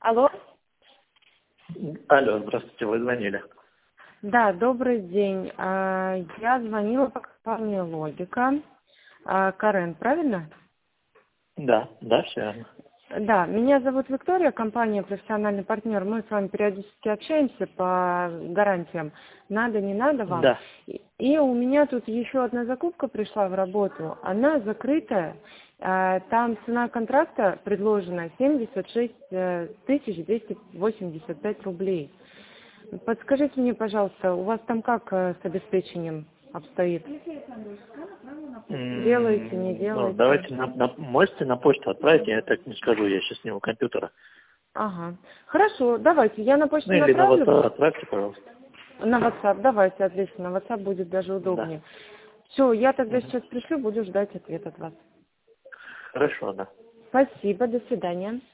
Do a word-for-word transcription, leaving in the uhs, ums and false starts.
Алло. Алло, здравствуйте, вы звонили. Да, добрый день. А, Я звонила по компании «Логика». А, Карен, правильно? Да, да, все верно. Да, меня зовут Виктория, компания «Профессиональный партнер». Мы с вами периодически общаемся по гарантиям. Надо, не надо вам. Да. И и у меня тут еще одна закупка пришла в работу. Она закрытая. А, Там цена контракта предложена семьдесят шесть э, тысяч двести восемьдесят пять рублей. Подскажите мне, пожалуйста, у вас там как э, с обеспечением обстоит? Делаете, не М, Ну, делаете? давайте, на, на- можете на почту отправить, я так не скажу, я сейчас не у компьютера. Ага. Хорошо, давайте, я на Ну, почту или на направлю. WhatsApp отправьте, пожалуйста. На WhatsApp, давайте, отлично, на WhatsApp будет даже Да. удобнее. Все, я тогда Мгм. сейчас пришлю, буду ждать ответ от вас. Хорошо, да. Спасибо, до свидания.